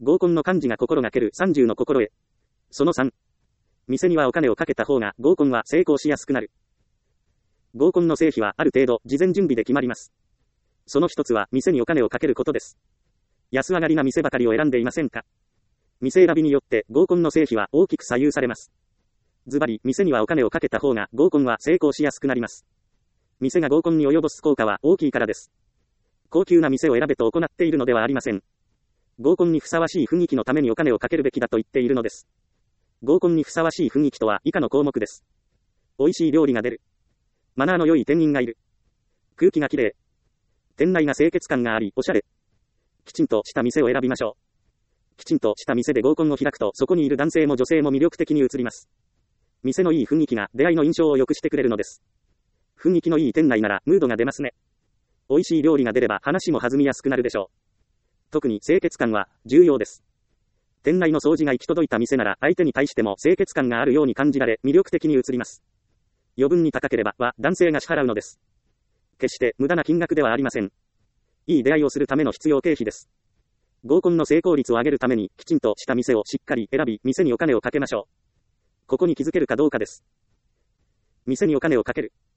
合コンの幹事が心がける30の心得。その3。店にはお金をかけた方が合コンは成功しやすくなる。合コンの成否はある程度事前準備で決まります。その一つは店にお金をかけることです。安上がりな店ばかりを選んでいませんか？店選びによって合コンの成否は大きく左右されます。ズバリ、店にはお金をかけた方が合コンは成功しやすくなります。店が合コンに及ぼす効果は大きいからです。高級な店を選べと行っているのではありません。合コンにふさわしい雰囲気のためにお金をかけるべきだと言っているのです。合コンにふさわしい雰囲気とは以下の項目です。美味しい料理が出る。マナーの良い店員がいる。空気がきれい。店内が清潔感があり、おしゃれ。きちんとした店を選びましょう。きちんとした店で合コンを開くと、そこにいる男性も女性も魅力的に映ります。店のいい雰囲気が出会いの印象を良くしてくれるのです。雰囲気のいい店内ならムードが出ますね。美味しい料理が出れば話も弾みやすくなるでしょう。特に清潔感は重要です。店内の掃除が行き届いた店なら相手に対しても清潔感があるように感じられ魅力的に映ります。余分に高ければは男性が支払うのです。決して無駄な金額ではありません。いい出会いをするための必要経費です。合コンの成功率を上げるためにきちんとした店をしっかり選び、店にお金をかけましょう。ここに気づけるかどうかです。店にお金をかける。